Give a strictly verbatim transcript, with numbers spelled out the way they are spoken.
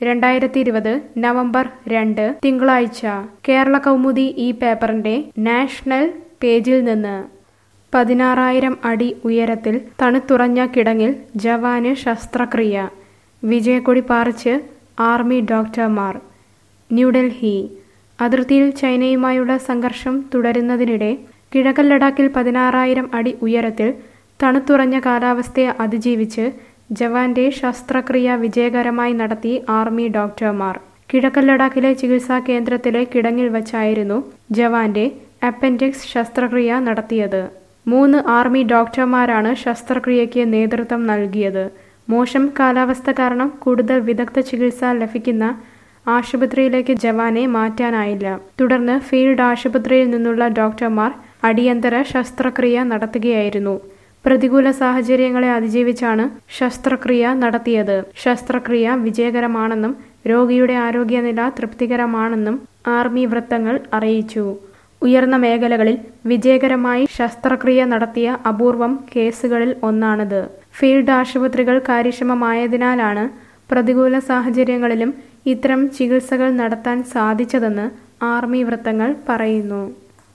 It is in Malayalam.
രണ്ടായിരത്തി ഇരുപത് നവംബർ രണ്ട് തിങ്കളാഴ്ച കേരള കൗമുദി ഈ പേപ്പറിന്റെ നാഷണൽ പേജിൽ നിന്ന് പതിനാറായിരം അടി ഉയരത്തിൽ തണുത്തുറഞ്ഞ കിടങ്ങിൽ ജവാന് ശസ്ത്രക്രിയ വിജയക്കൊടി പാറിച്ച് ആർമി ഡോക്ടർമാർ. ന്യൂഡൽഹി. അതിർത്തിയിൽ ചൈനയുമായുള്ള സംഘർഷം തുടരുന്നതിനിടെ കിഴക്കൻ ലഡാക്കിൽ പതിനാറായിരം അടി ഉയരത്തിൽ തണുത്തുറഞ്ഞ കാലാവസ്ഥയെ അതിജീവിച്ച് ജവാന്റെ ശസ്ത്രക്രിയ വിജയകരമായി നടത്തി ആർമി ഡോക്ടർമാർ. കിഴക്കൻ ലഡാക്കിലെ ചികിത്സാ കേന്ദ്രത്തിലെ കിടങ്ങിൽ വച്ചായിരുന്നു ജവാന്റെ അപ്പൻഡിക്സ് ശസ്ത്രക്രിയ നടത്തിയത്. മൂന്ന് ആർമി ഡോക്ടർമാരാണ് ശസ്ത്രക്രിയയ്ക്ക് നേതൃത്വം നൽകിയത്. മോശം കാലാവസ്ഥ കാരണം കൂടുതൽ വിദഗ്ധ ചികിത്സ ലഭിക്കുന്ന ആശുപത്രിയിലേക്ക് ജവാനെ മാറ്റാനായില്ല. തുടർന്ന് ഫീൽഡ് ആശുപത്രിയിൽ നിന്നുള്ള ഡോക്ടർമാർ അടിയന്തര ശസ്ത്രക്രിയ നടത്തുകയായിരുന്നു. പ്രതികൂല സാഹചര്യങ്ങളെ അതിജീവിച്ചാണ് ശസ്ത്രക്രിയ നടത്തിയത്. ശസ്ത്രക്രിയ വിജയകരമാണെന്നും രോഗിയുടെ ആരോഗ്യനില തൃപ്തികരമാണെന്നും ആർമി വൃത്തങ്ങൾ അറിയിച്ചു. ഉയർന്ന മേഖലകളിൽ വിജയകരമായി ശസ്ത്രക്രിയ നടത്തിയ അപൂർവം കേസുകളിൽ ഒന്നാണിത്. ഫീൽഡ് ആശുപത്രികൾ കാര്യക്ഷമമായതിനാലാണ് പ്രതികൂല സാഹചര്യങ്ങളിലും ഇത്തരം ചികിത്സകൾ നടത്താൻ സാധിച്ചതെന്ന് ആർമി വൃത്തങ്ങൾ പറയുന്നു.